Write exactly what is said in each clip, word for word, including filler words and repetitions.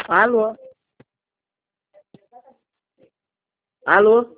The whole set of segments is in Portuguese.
Alô? Alô?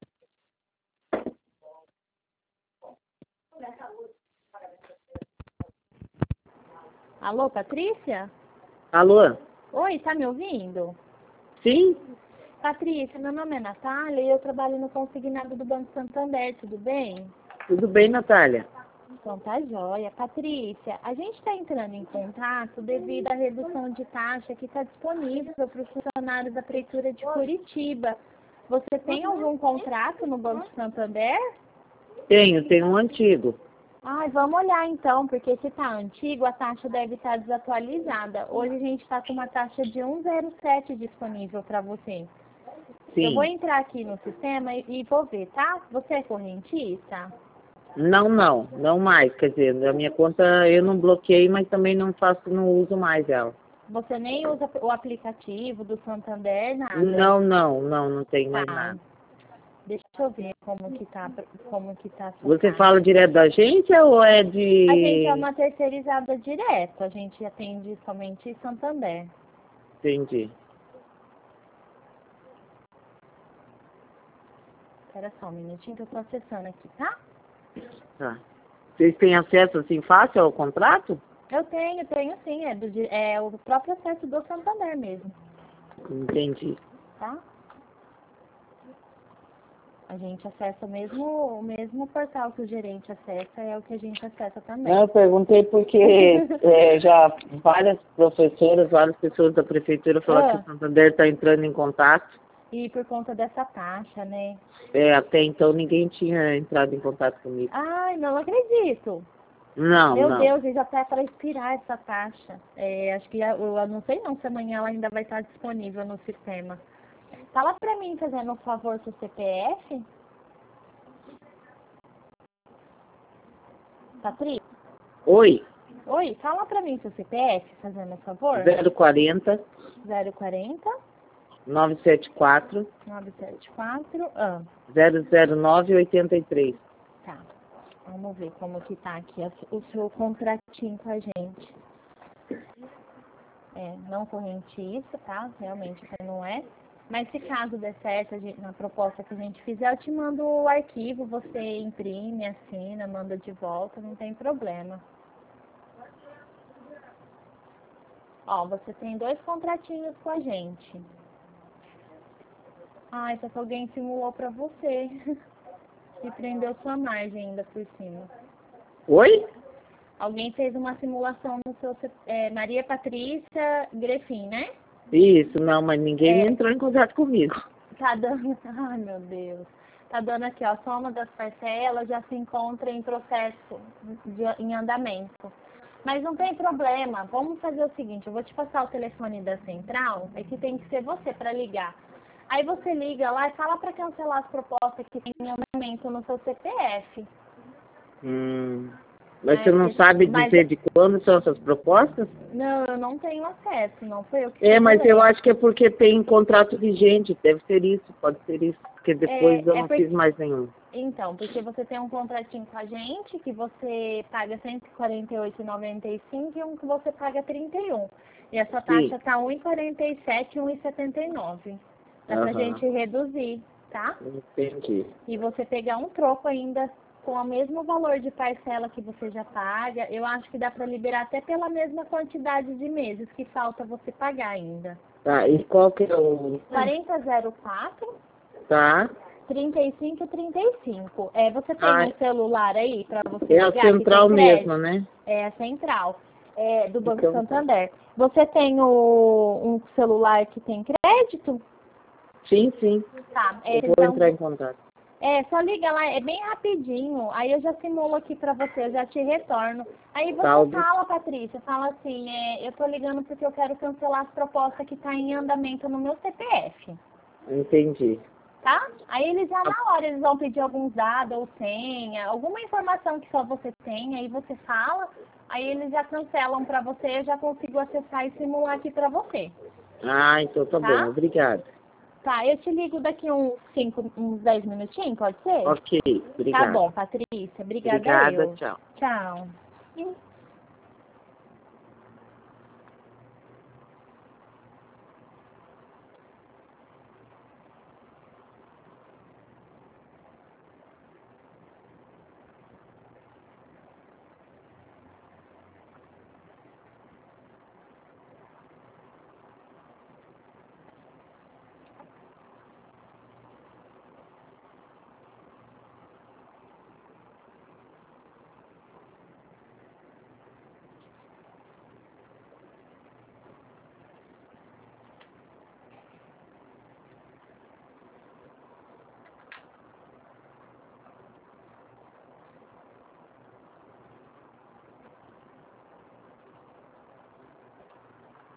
Alô, Patrícia? Alô? Oi, tá me ouvindo? Sim? Patrícia, meu nome é Natália e eu trabalho no consignado do Banco Santander, tudo bem? Tudo bem, Natália? Então tá joia. Patrícia, a gente está entrando em contato devido à redução de taxa que está disponível para os funcionários da Prefeitura de Curitiba. Você tem algum contrato no Banco Santander? Tenho, tenho um antigo. Ai, vamos olhar então, porque se está antigo, a taxa deve estar desatualizada. Hoje a gente está com uma taxa de um vírgula zero sete disponível para você. Sim. Eu vou entrar aqui no sistema e, e vou ver, tá? Você é correntista? Não, não, não mais. Quer dizer, na minha conta eu não bloqueei, mas também não faço, não uso mais ela. Você nem usa o aplicativo do Santander, nada? Não, não, não, não tenho mais Tá. nada. Deixa eu ver como que tá, como que tá a sua Você taxa. fala direto da agência ou é A gente é de... uma terceirizada direto, a gente atende somente Santander. Entendi. Espera só um minutinho que eu tô acessando aqui, tá? Tá. Vocês têm acesso assim fácil ao contrato? Eu tenho, tenho sim, é, do, di- é o próprio acesso do Santander mesmo, Entendi. tá? A gente acessa o mesmo, o mesmo portal que o gerente acessa, é o que a gente acessa também. Não, eu perguntei porque é, já várias professoras, várias pessoas da prefeitura falaram Ah. que o Santander está entrando em contato. E por conta dessa taxa, né? É, até então ninguém tinha entrado em contato comigo. Ai, não acredito. Não, Meu não. Deus, ele já tá para expirar essa taxa. É, acho que eu, eu não sei não se amanhã ela ainda vai estar disponível no sistema. Fala pra mim, fazendo um favor, seu C P F. Patrícia? Oi, Oi, fala pra mim seu C P F, fazendo um favor. zero quarenta, zero quarenta, novecentos e setenta e quatro, novecentos e setenta e quatro. Ah, zero zero nove, oitenta e três. tá. Vamos ver como que tá aqui o seu contratinho com a gente. É, não correntista, tá? Realmente não é. Mas se caso der certo, a gente, na proposta que a gente fizer, eu te mando o arquivo, você imprime, assina, manda de volta, não tem problema. Ó, você tem dois contratinhos com a gente. Ai, só que alguém simulou pra você. E prendeu sua margem ainda por cima. Oi? Alguém fez uma simulação no seu... É, Maria Patrícia Grefin, né? Isso, não, mas ninguém É, entrou em contato comigo. Tá dando... Ai, meu Deus. Tá dando aqui, ó, a soma das parcelas já se encontra em processo, de, em andamento. Mas não tem problema. Vamos fazer o seguinte, eu vou te passar o telefone da central, é que tem que ser você para ligar. Aí você liga lá e fala para cancelar as propostas que tem em andamento no seu C P F. Hum, mas É, você não porque- sabe mas- dizer de quando são essas propostas? Não, eu não tenho acesso, não foi eu que É, mas simulei. eu acho que é porque tem contrato vigente, deve ser isso, pode ser isso, porque depois É, eu é não porque- fiz mais nenhum. Então, porque você tem um contratinho com a gente que você paga cento e quarenta e oito reais e noventa e cinco centavos e um que você paga trinta e um. E a sua taxa Sim. está um real e quarenta e sete centavos e um real e setenta e nove centavos. Dá pra Aham. gente reduzir, tá? Entendi. E você pegar um troco ainda com o mesmo valor de parcela que você já paga, eu acho que dá para liberar até pela mesma quantidade de meses que falta você pagar ainda. Tá, e qual que é o... quarenta zero quatro, Tá, trinta e cinco trinta e cinco. É, você tem Ah, um celular aí para você é a ligar? central que tem crédito? mesmo, né? É a central, é, do Banco Então, tá. Santander. Você tem o, um celular que tem crédito? Sim, sim, Tá, é, eu vou então, entrar em contato. é, só liga lá, é bem rapidinho. Aí eu já simulo aqui pra você, eu já te retorno. Aí você Salve. fala, Patrícia, fala assim, é, eu tô ligando porque eu quero cancelar as propostas que tá em andamento no meu C P F, Entendi. tá? Aí eles já na hora, eles vão pedir alguns dados ou senha, alguma informação que só você tem, aí você fala, aí eles já cancelam pra você, eu já consigo acessar e simular aqui pra você, Ah, então tá, tá? bom, obrigado. Tá, eu te ligo daqui uns cinco, uns dez minutinhos, pode ser? Ok, Tá obrigado. bom, Patrícia. Obrigada Obrigada, eu. tchau. Tchau.